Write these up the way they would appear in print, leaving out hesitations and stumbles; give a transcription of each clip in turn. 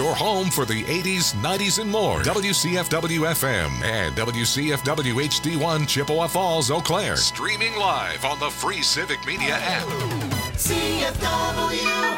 Your home for the 80s, 90s, and more. WCFW-FM and WCFW HD1 Chippewa Falls, Eau Claire. Streaming live on the free Civic Media app. CFW.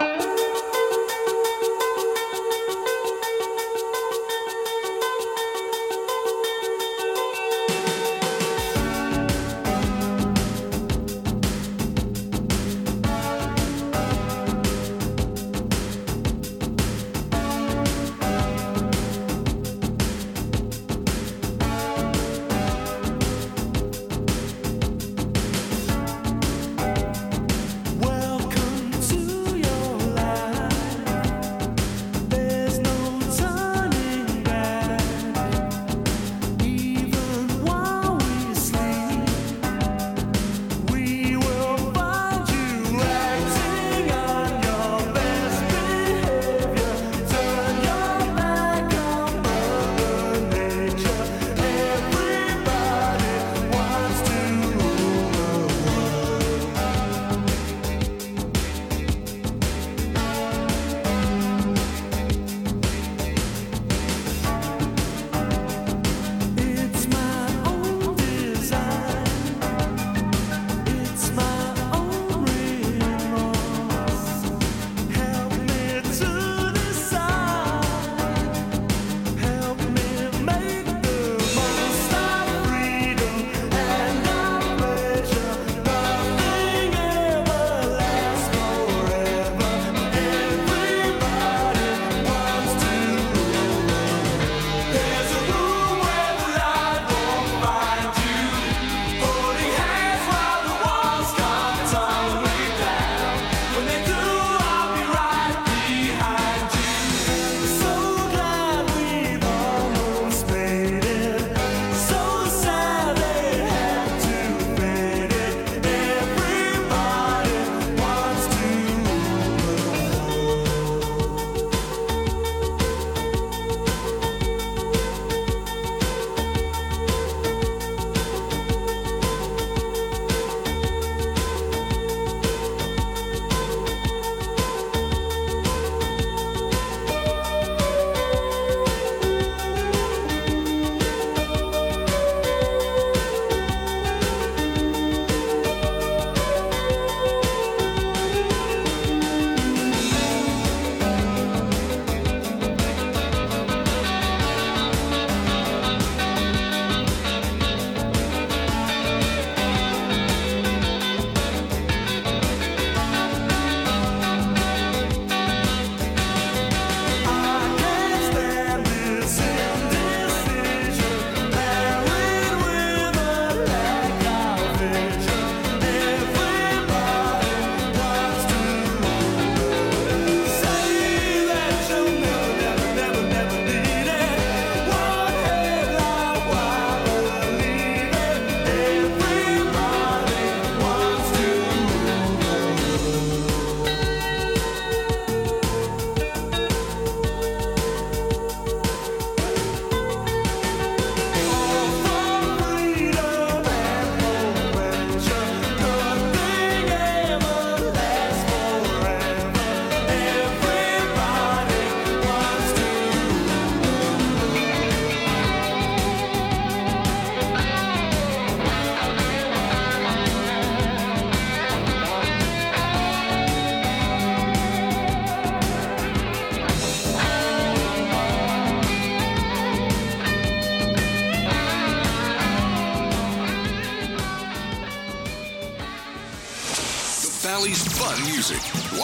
Valley's fun music.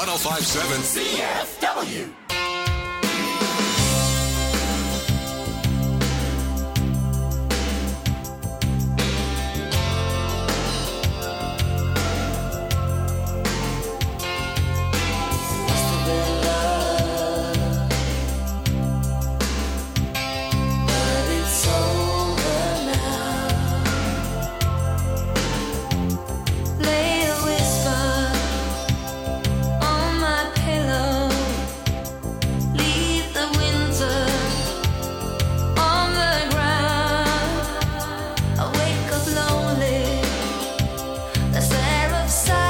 105.7 CFW.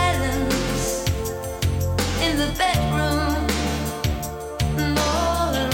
In the bedroom, all alone.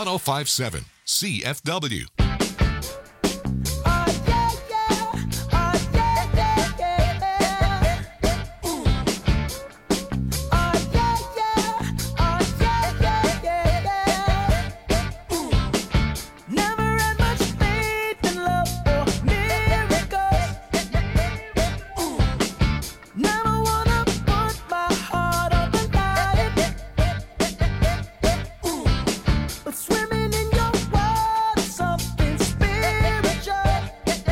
1057 CFW. Swimming in your world, something spiritual.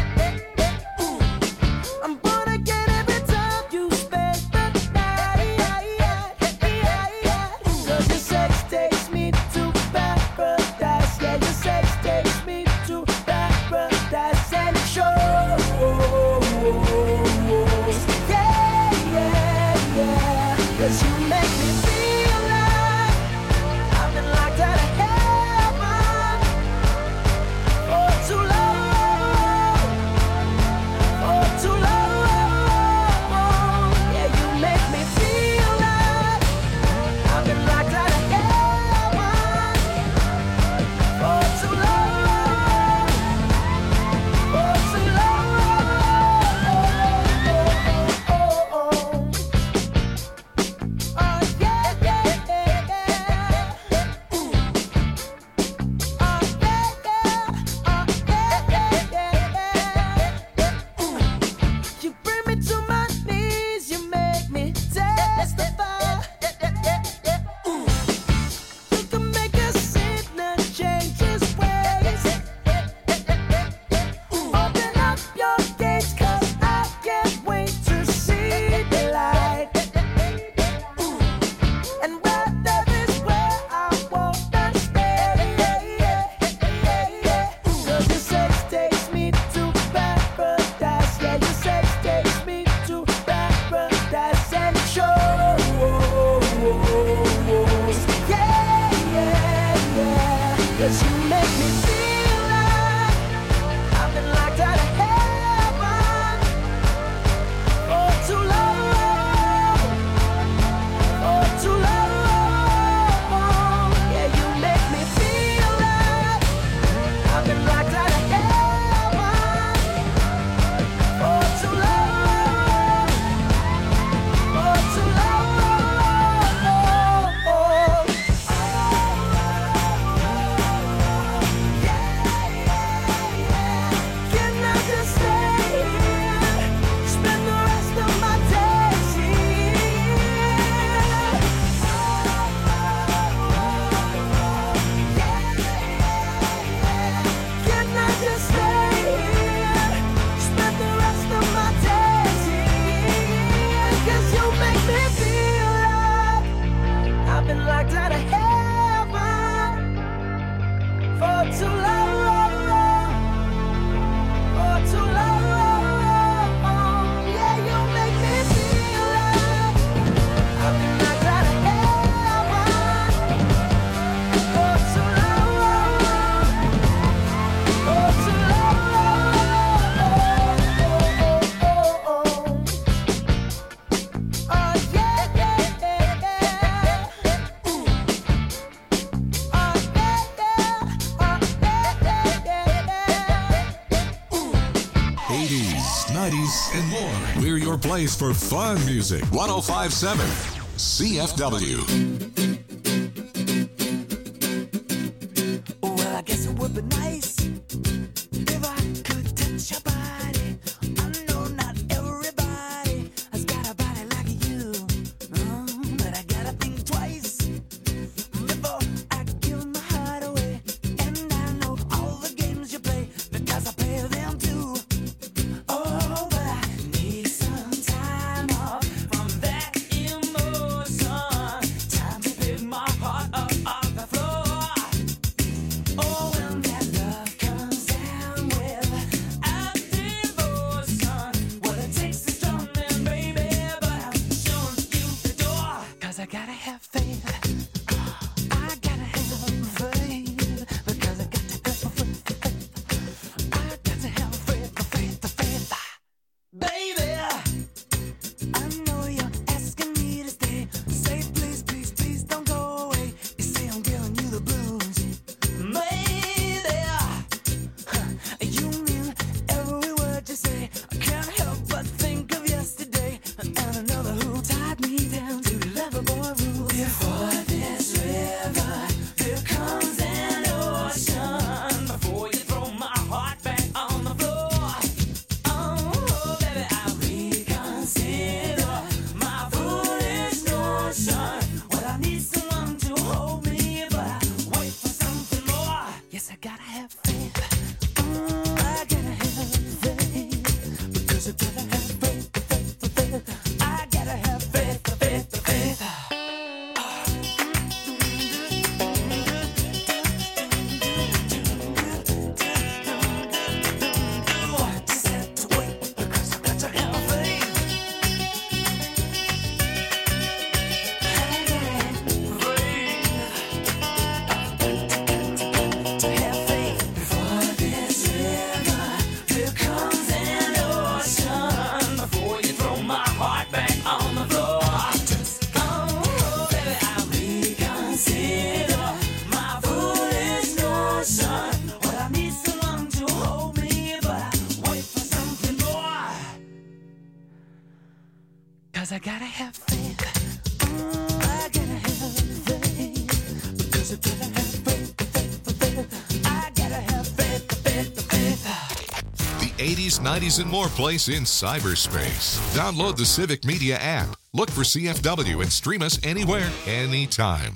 and more. We're your place for fun music. 1057 CFW. Well, I guess it would be nice if I could touch your body. I know not everybody has got a body like you, but I gotta think twice before I give my heart away. And I know all the games you play because I play them too. Oh, but I need some time off from that emotion. Time to play 'cause I gotta have faith. I gotta have faith. Because I gotta have faith. I gotta have faith. The 80s, 90s, and more place in cyberspace. Download the Civic Media app. Look for CFW and stream us anywhere, anytime.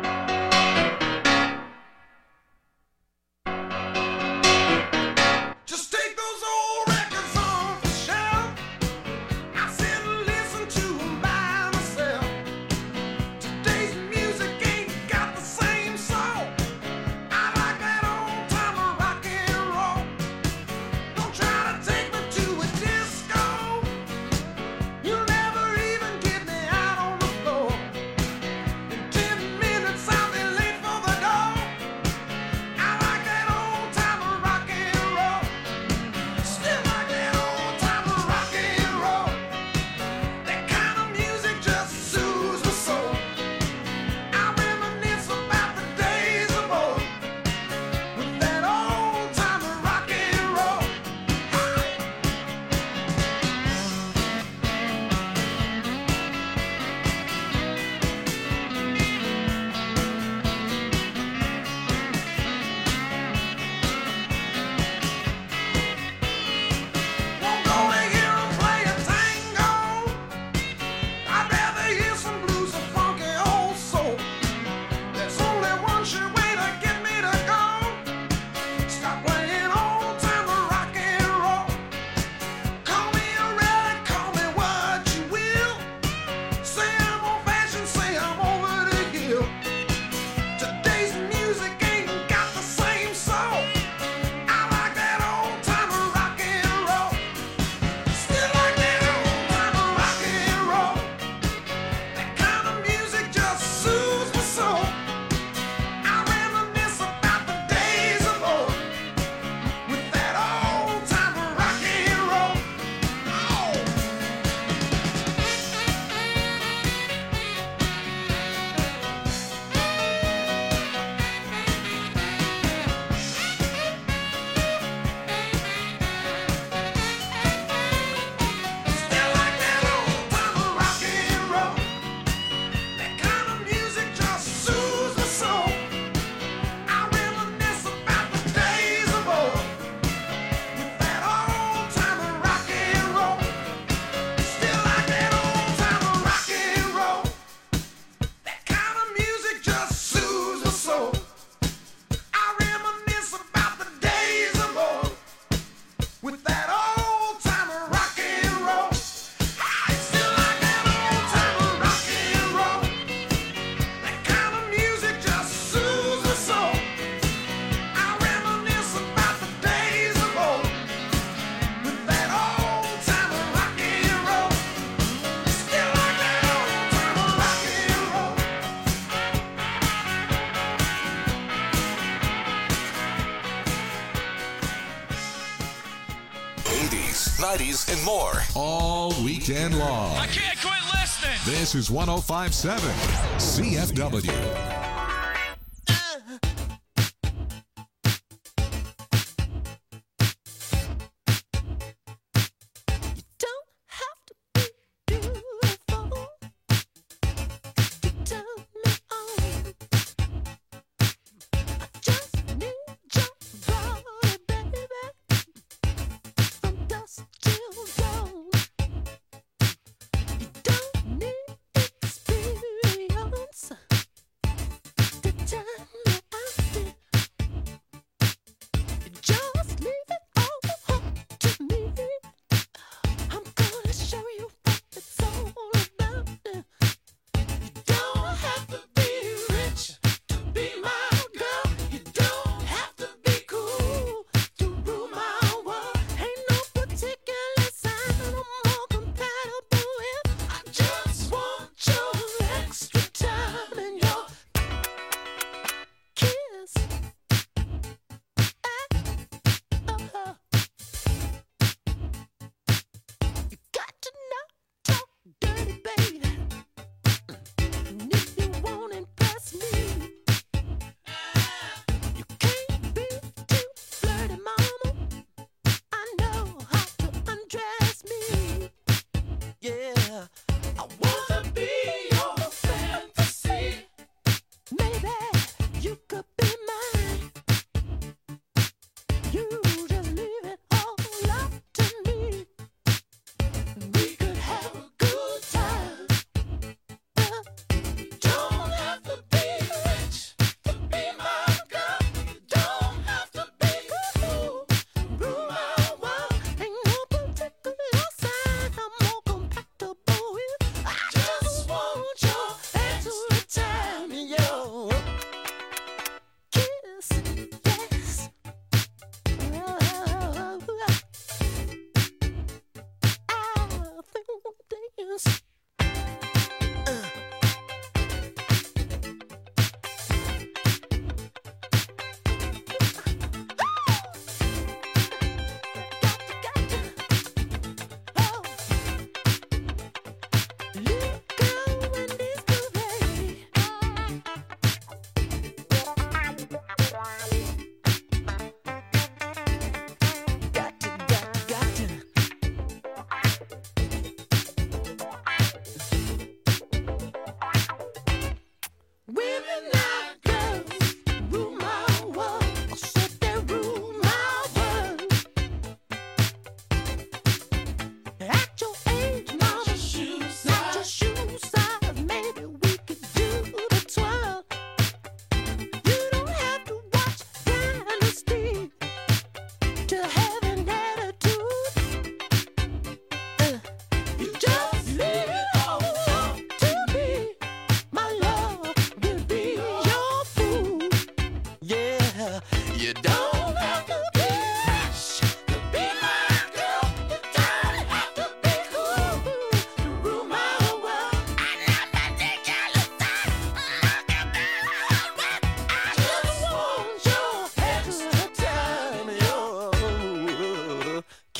Just take those old records off the shelf. I sit and listen to 'em by myself. Today's music ain't got the same soul. I like that old time of rock and roll. Don't try to take me to a disco. You'll never even get me out on the floor. In 10 minutes I'll be late for the door. I like that old time of rock and roll. Still like that old time of rock and roll. That kind of music just soothes my soul. I reminisce about the days of old with that old time of rock and roll. Won't go to hear 'em play a tango. I'd rather hear some blues or funky old soul. There's only one sure way to get me to go. Stop playing old time of rock and roll. Call me a relic, call me what you will. Say I'm old fashioned, say I'm over the hill. Today's music ain't got the same soul. I like that old time of rock and roll. Still like that old time of rock and roll. That kind of music just soothes my soul. I reminisce about the days of old with that old time of rock and roll. Oh. Still like that old time of rock and roll. That kind of music just soothes my soul. I reminisce about the days of old with that old time of rock and roll. Still like that old time of rock and roll. That kind of music just soothes my soul. I reminisce about the days of old with that old time of rock and roll. I still like that old time of rock and roll. That kind of music just soothes my soul. I reminisce about the days of old with that old time of rock and roll. Still like that old time of rock and roll. 80s, 90s, and more. All weekend long. I can't quit listening. This is 1057 CFW. Don't have to be beautiful to turn me on. I just need your body, baby, from dusk till dawn. You don't need experience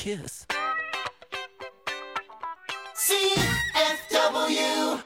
kiss. CFW.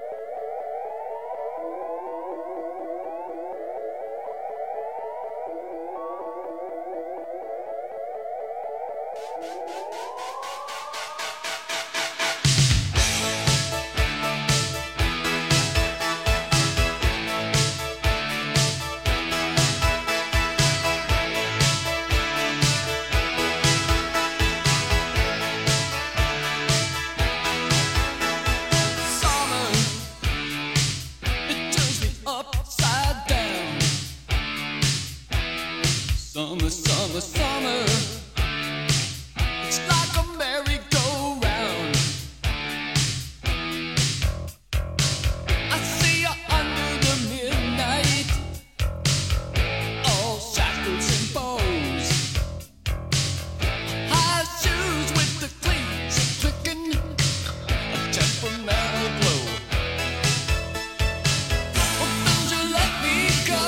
Summer, summer, summer. It's like a merry-go-round. I see you under the midnight, all shackles and bows. High shoes with the cleats clicking, a temperamental glow. Well, don't you let me go.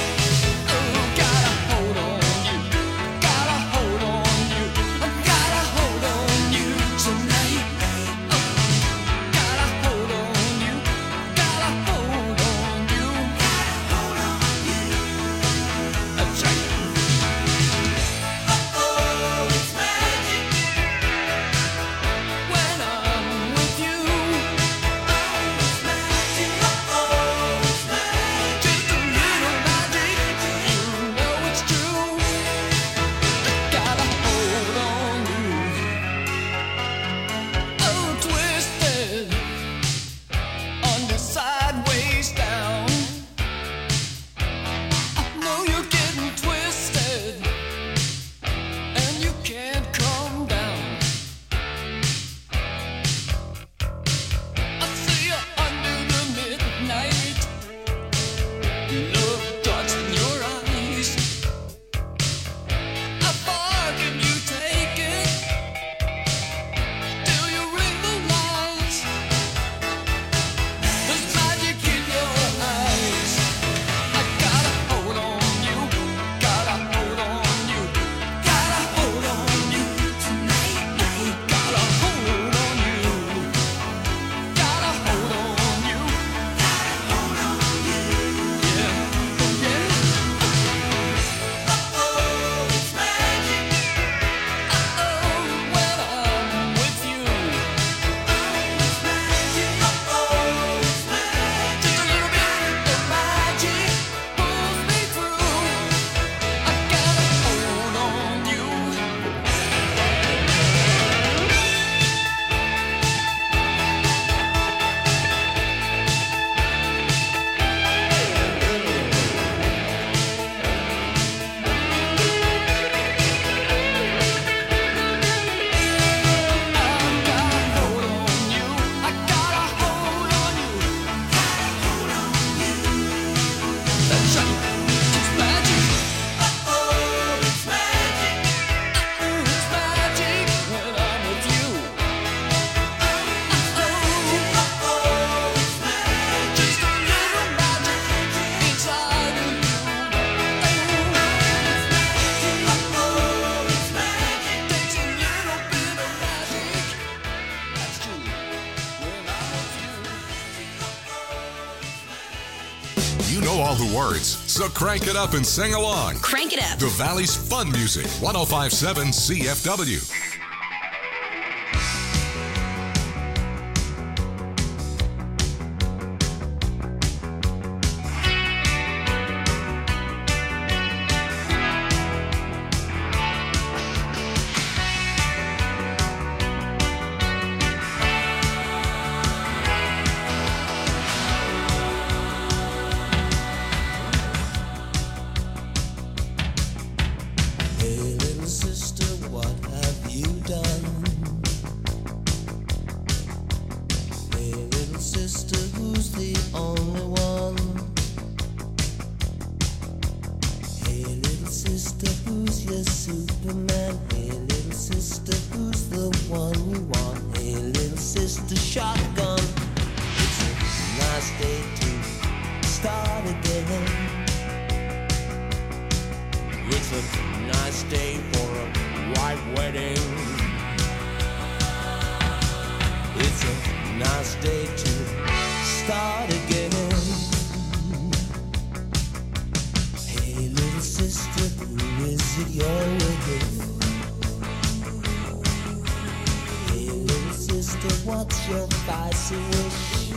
You know all the words, so crank it up and sing along. Crank it up. The Valley's fun music, 105.7 CFW. It's a nice day for a white wedding. day to start again. Hey, little sister, who is it you're with? Hey, little sister, what's your spicy wish?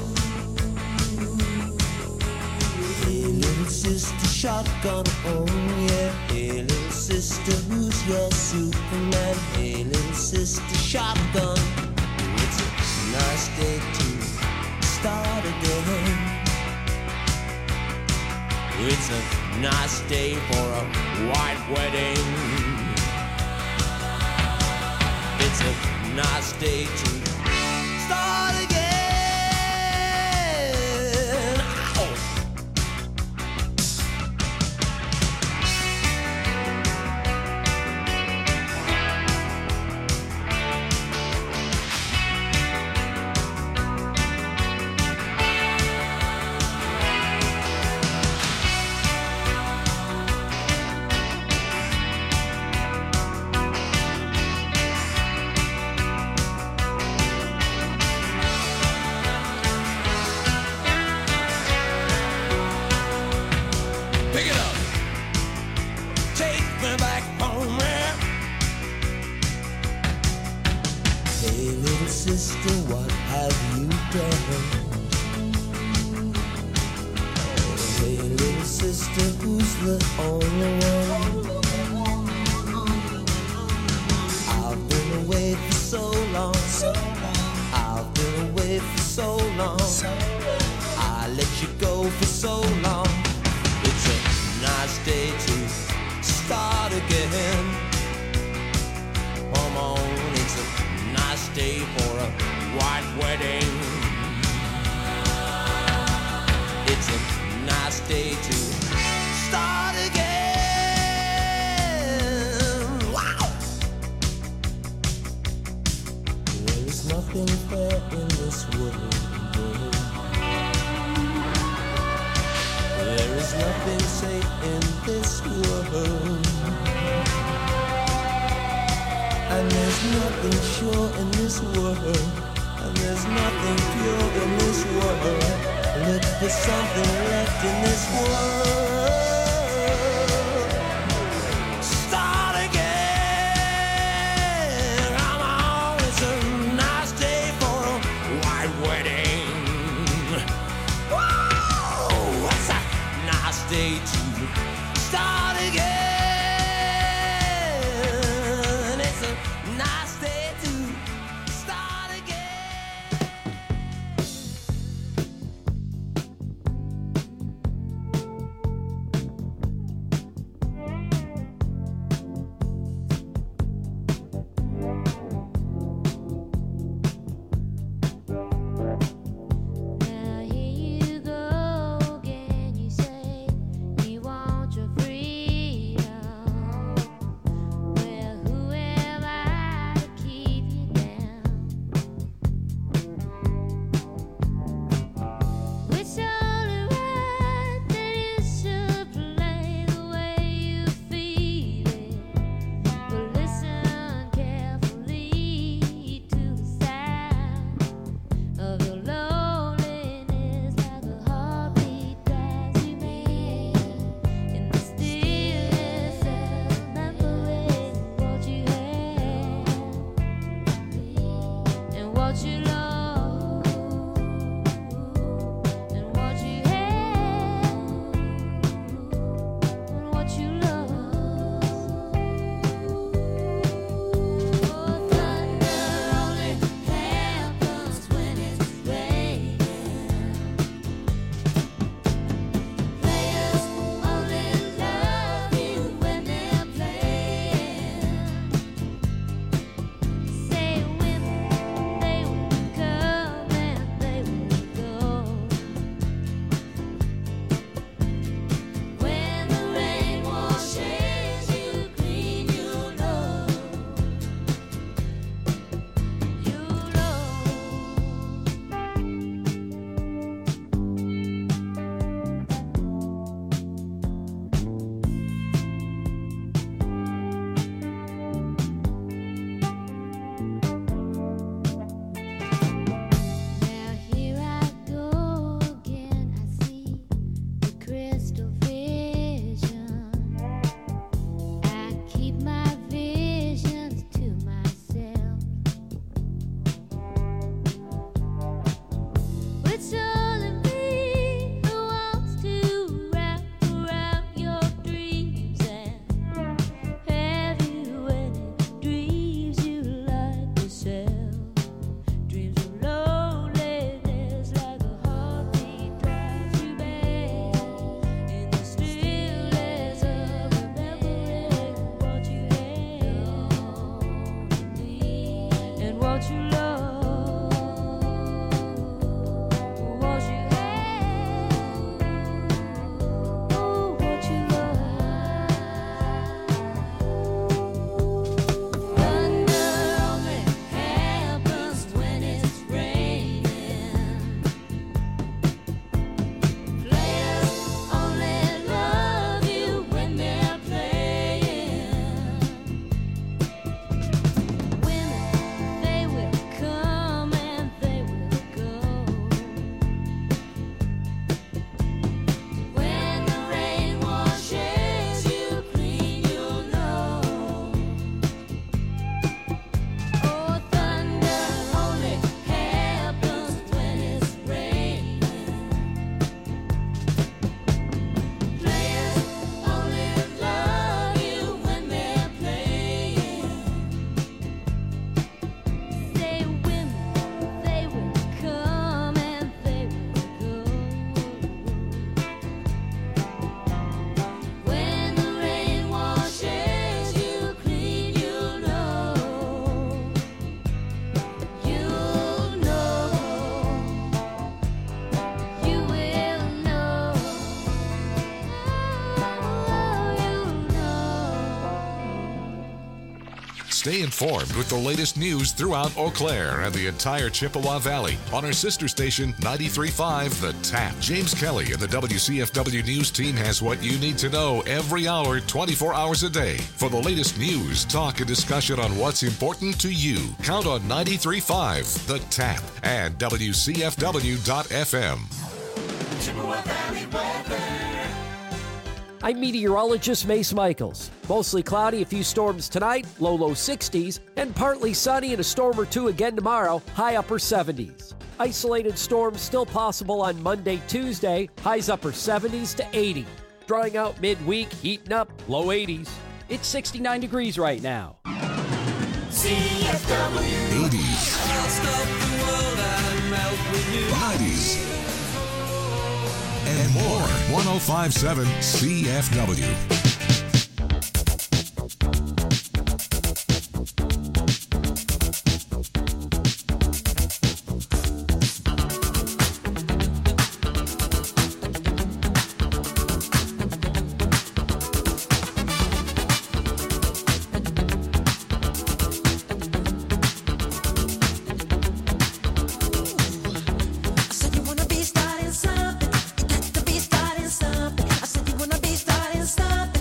Hey, little sister, shotgun, oh yeah. Hey, little sister, who's your Superman? Hey, little sister, shotgun. It's a nice day to start again. It's a nice day for a white wedding. It's a nice day to start again. Ow! Pick it up. Take me back home, yeah. Hey, little sister, what have you done? Hey, little sister, who's the only one? I've been away for so long. I've been away for so long. I let you go for so long. It's a nice day to start again. Come on, it's a nice day for a white wedding. It's a nice day to start again. Wow! There is nothing fair in this world. There is nothing safe in this world. And there's nothing sure in this world. And there's nothing pure in this world. Look for something left in this world. Start again. Come on, it's a nice day for a white wedding. Whoa, it's a nice day to start again. It's a nice day to start again. what you love, what you have, what you love. Thunder only happens when it's raining. Players only love you when they're playing. Women, they will come and they will go. When the rain washes you clean, you'll know. Oh, thunder only happens when it's raining. Players only love you when they're playing. Say women, they will come and they will go. When the rain washes you clean, you'll know. You'll know. You will know. You'll know. Stay informed with the latest news throughout Eau Claire and the entire Chippewa Valley on our sister station 93.5 The Tap. James Kelly and the WCFW News team has what you need to know every hour, 24 hours a day. For the latest news, talk, and discussion on what's important to you, count on 93.5 The Tap and WCFW.FM. Chippewa Valley weather. I'm meteorologist Mace Michaels. Mostly cloudy, a few storms tonight, low 60s, and partly sunny and a storm or two again tomorrow, high upper 70s. Isolated storms still possible on Monday, Tuesday, highs upper 70s to 80. Drying out midweek, heating up, low 80s. It's 69 degrees right now. CFW. 80s, I'll stop the world and melt with you. 90s, and more. 105.7 CFW. I said you wanna be starting something. You got to be starting something. I said you wanna be starting something.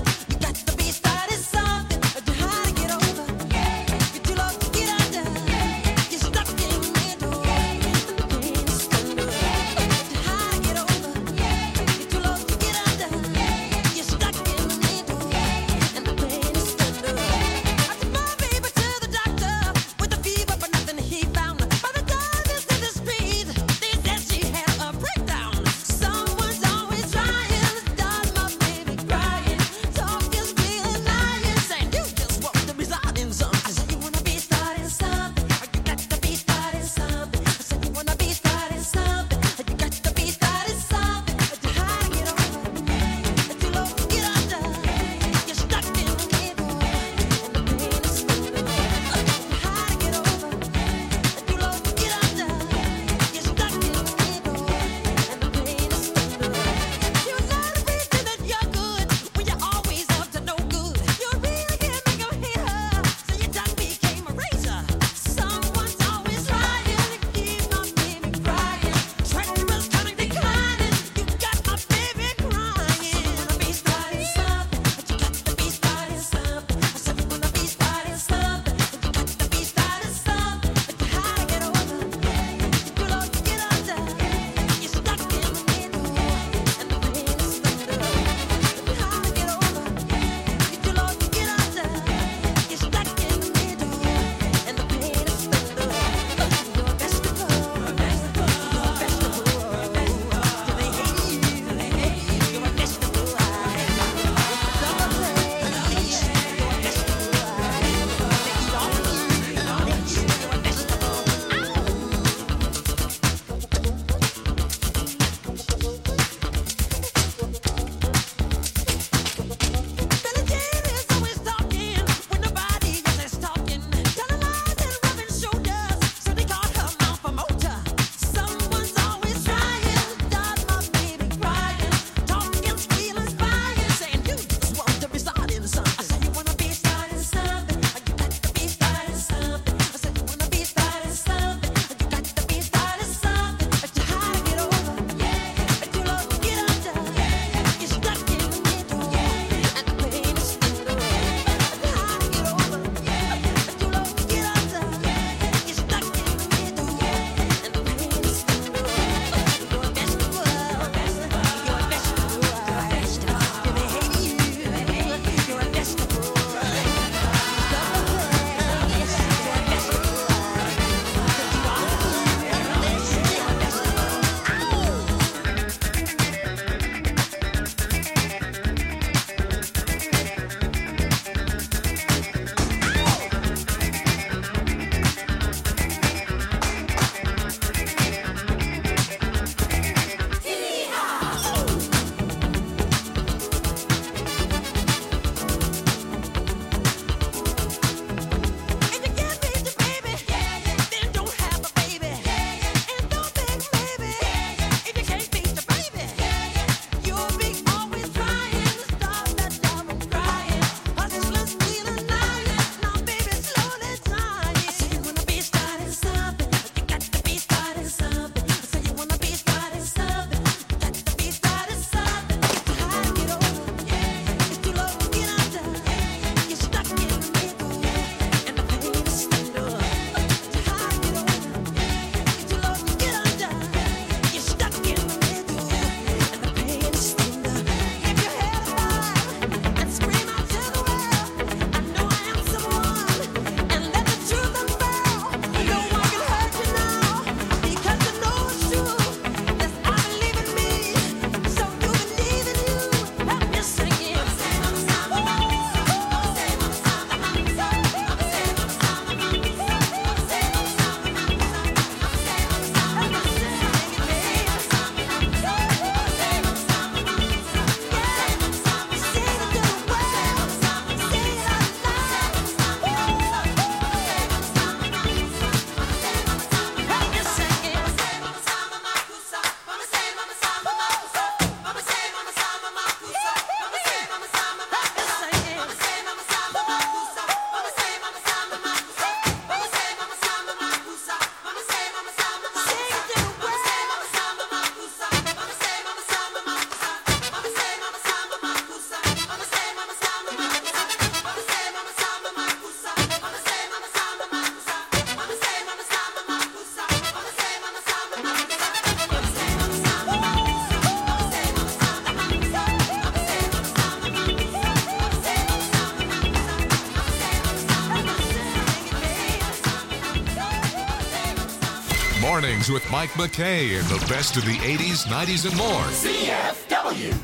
Mornings with Mike McKay and the best of the 80s, 90s, and more. CFW.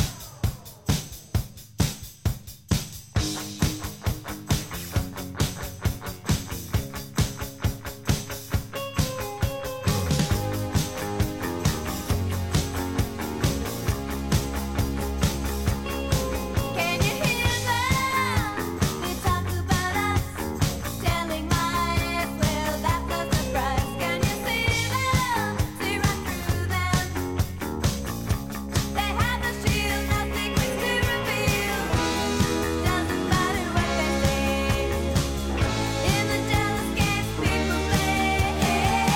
Can you hear them? They talk about us, telling lies. Well, that's no surprise. Can you see them? See right through them. They have no shield, no secrets to reveal. Doesn't matter what they say. In the jealous games people play,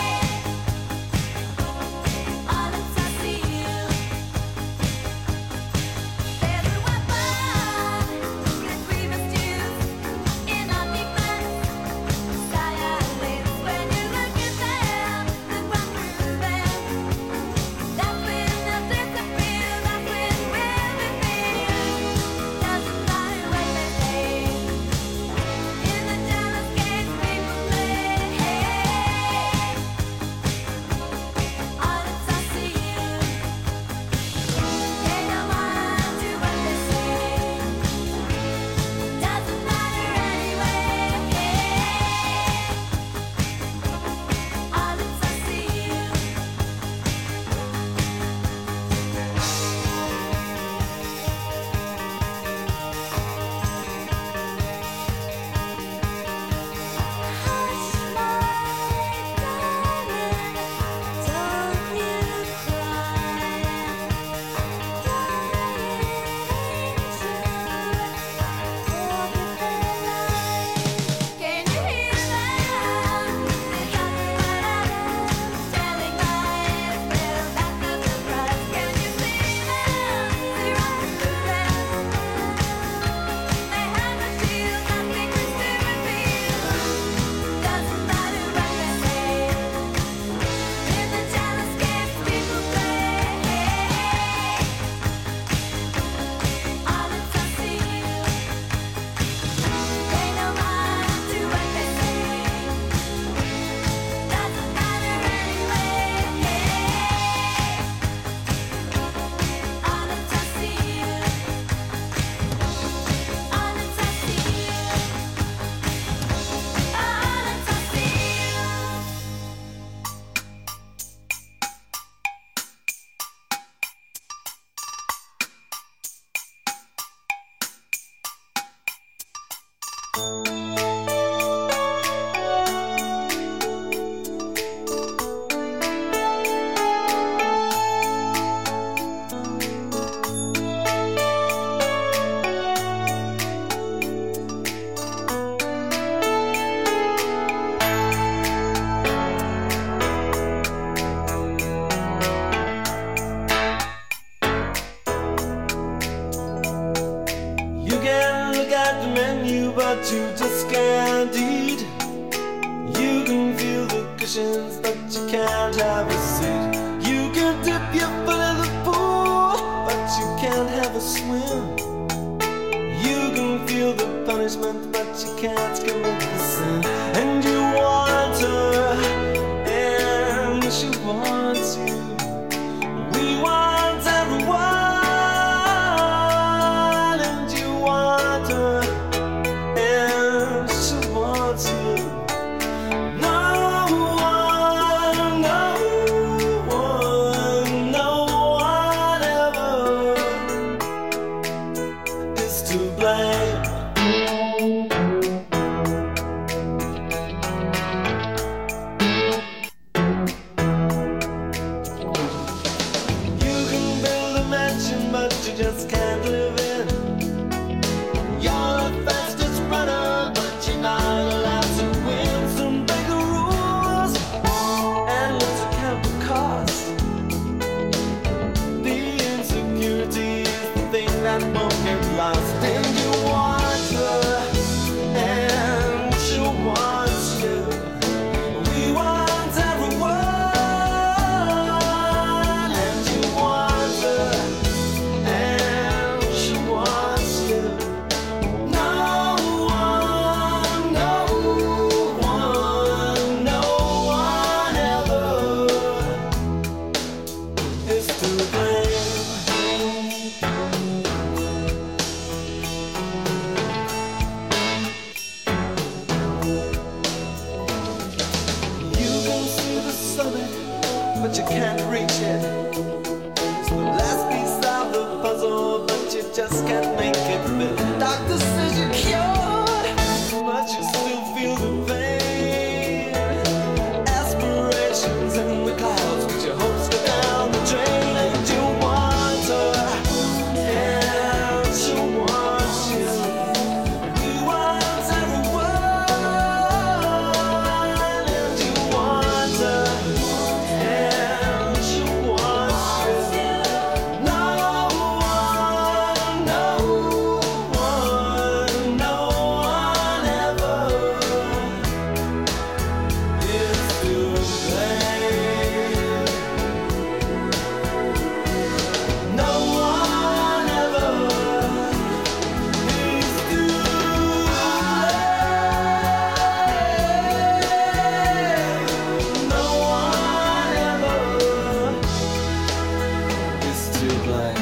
all inside see you. There's a weapon that we must use in our defense. Silence when you look at them, look right through them. That's when they'll disappear. That's when we'll be free. Doesn't matter what they say. In the jealous games people play, all inside see you. Pay no mind to what they say. Doesn't matter anyway. All inside see you. Hush, my darling, don't you cry. Can you hear them? They talk about us, telling lies. Well, that's no surprise. Can you see them? See right through them. They have no shield, no secrets to reveal. Doesn't matter what they say. In the jealous games people play, all inside see you. Pay no mind to what they say. Doesn't matter anyway. All inside see you. All inside see you. All inside see you. You can look at the menu, but you just can't eat. You can feel the cushions, but you can't have a seat. You can dip your foot in the pool, but you can't have a swim. You can feel the punishment, but you can't commit the sin. And you want her, and she wants you. We want everyone. To blame. you can't reach it. It's the last piece of the puzzle, but you just can't make it fit. Doctor says you're cured, but you still feel the pain. Aspirations in the clouds, but your hopes go down the drain. And you wonder, and you want you. You want everyone, and you wonder, and you want you. No one, no one, no one ever is to blame. No one ever is to blame. No one ever is to blame.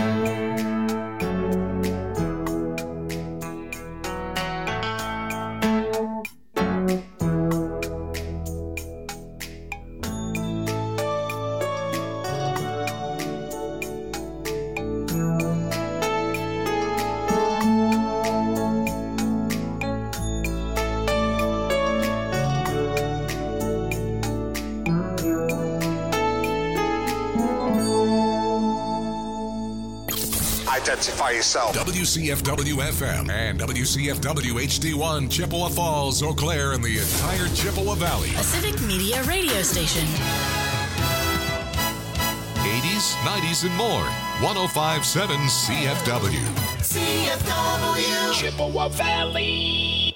Identify yourself. WCFW FM and WCFW HD1 Chippewa Falls, Eau Claire, and the entire Chippewa Valley. A civic media radio station. 80s, 90s, and more. 1057 CFW. CFW. Chippewa Valley.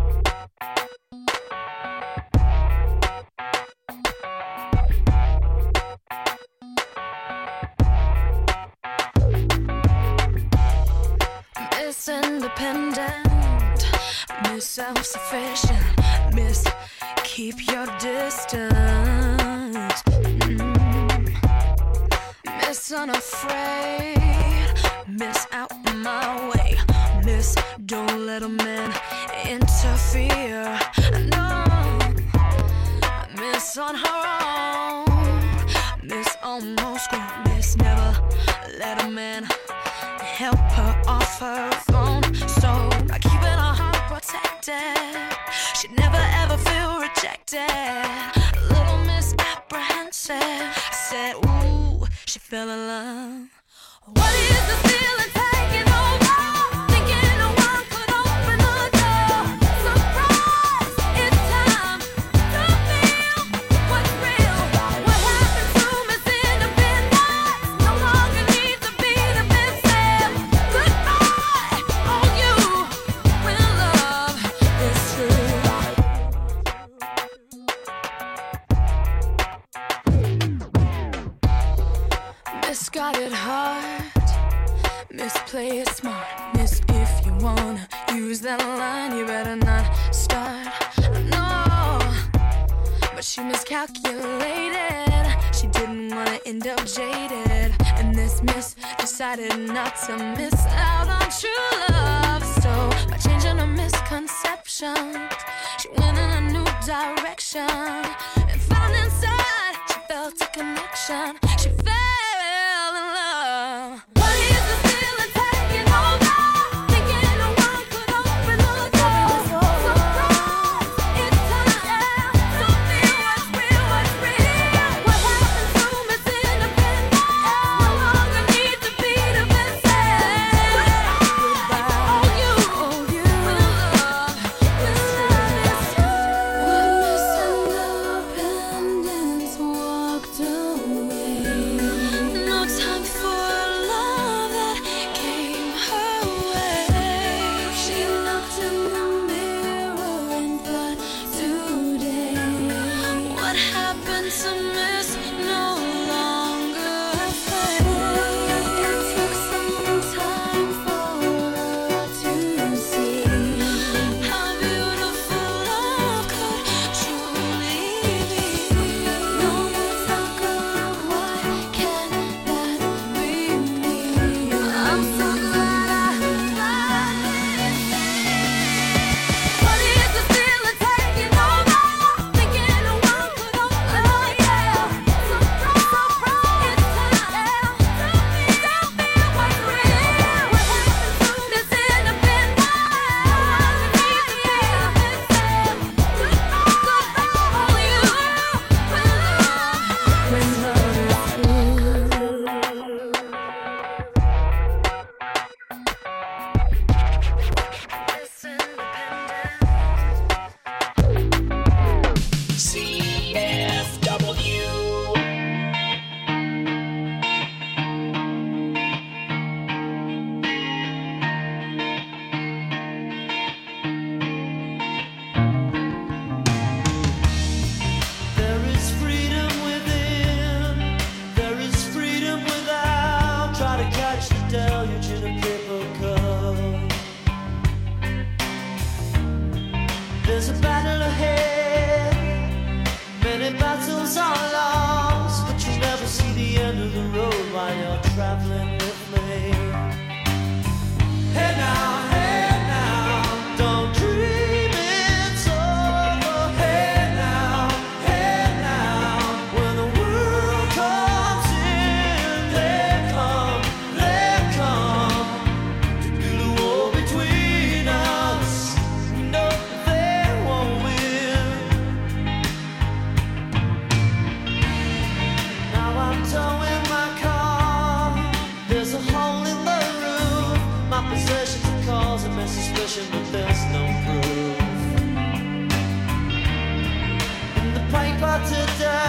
Miss Independent, Miss Self-Sufficient, Miss Keep Your Distance, Miss Unafraid, Miss Out My Way, Miss Don't Let a Man Interfere, no, Miss On Her Own, Miss Almost Grown, Miss Never Let a Man help her off her phone. So by keeping her heart protected, she'd never ever feel rejected. Little Miss Apprehensive said, ooh, she fell in love. What is the feeling taking over? Thinking no one could open the door. Surprise, it's time to feel what's real. What happened to Miss Independence? No longer needs to be the missing. Goodbye, all you when love is true. Miss got it hard, Miss play it smart, Miss if you wanna use that line, you better not start. No, but she miscalculated. She didn't wanna end up jaded, and this Miss decided not to miss out on true love. So by changing her misconceptions, she went in a new direction and found inside she felt a connection. She fell in love. What is the feeling taking over? Thinking no one could open the door. Surprise, it's time to feel what's real, what's real. What happened to Miss Independence? No longer needs to be the missing. Goodbye, all you when love is true. When Miss Independence walked away, no time for love that came her way. She looked in the mirror and thought, today, what happened to Miss no longer afraid? It took some time for her to see how beautiful love could truly be. No more talk of why can't that be me? I'm so glad I What is the feeling taking over? Thinking no one could open the door. about to die.